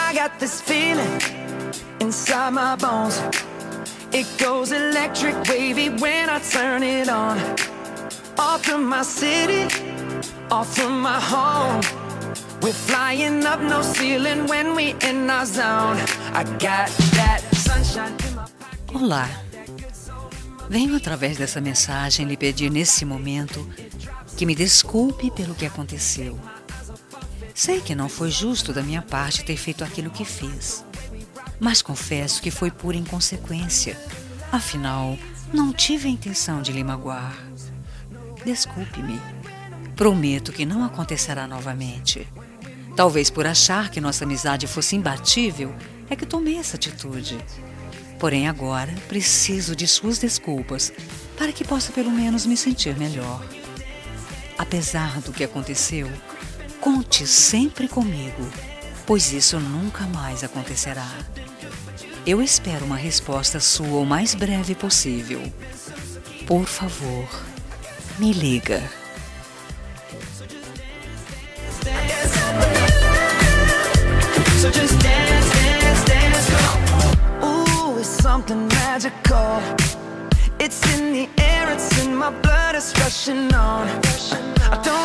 I got this feeling inside my bones. It goes electric wavy when I turn it on. Off from my city, off from my home. We're flying up no ceiling when we in our zone. I got that sunshine in my pocket. Olá. Venho através dessa mensagem lhe pedir nesse momento que me desculpe pelo que aconteceu. Sei que não foi justo da minha parte ter feito aquilo que fiz, mas confesso que foi pura inconsequência. Afinal, não tive a intenção de lhe magoar. Desculpe-me. Prometo que não acontecerá novamente. Talvez por achar que nossa amizade fosse imbatível é que tomei essa atitude. Porém, agora preciso de suas desculpas para que possa pelo menos me sentir melhor. Apesar do que aconteceu, conte sempre comigo, pois isso nunca mais acontecerá. Eu espero uma resposta sua o mais breve possível. Por favor, me liga. So just dance, dance, dance, go. Ooh, it's something magical. It's in the air, it's in my blood, it's rushing on. I don't